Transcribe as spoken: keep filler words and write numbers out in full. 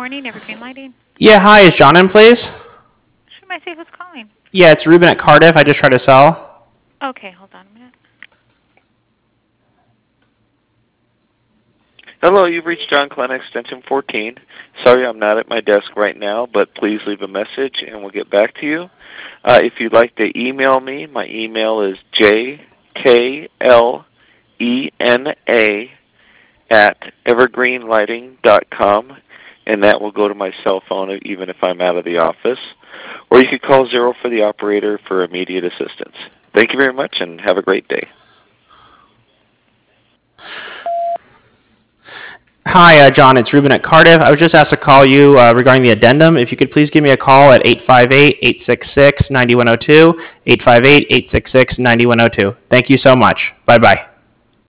morning, Evergreen Lighting. Yeah, hi, is John in, please? Should I say who's calling? Yeah, it's Ruben at Cardiff. I just tried to sell. Okay, hold on a minute. Hello, you've reached John Glenn, extension fourteen. Sorry I'm not at my desk right now, but please leave a message and we'll get back to you. Uh, if you'd like to email me, my email is j k l e n a at evergreen lighting dot com, and that will go to my cell phone even if I'm out of the office. Or you could call zero for the operator for immediate assistance. Thank you very much and have a great day. Hi, uh, John, it's Ruben at Cardiff. I was just asked to call you uh, regarding the addendum. If you could please give me a call at eight five eight, eight six six, nine one zero two, eight five eight, eight six six, nine one zero two. Thank you so much. Bye-bye.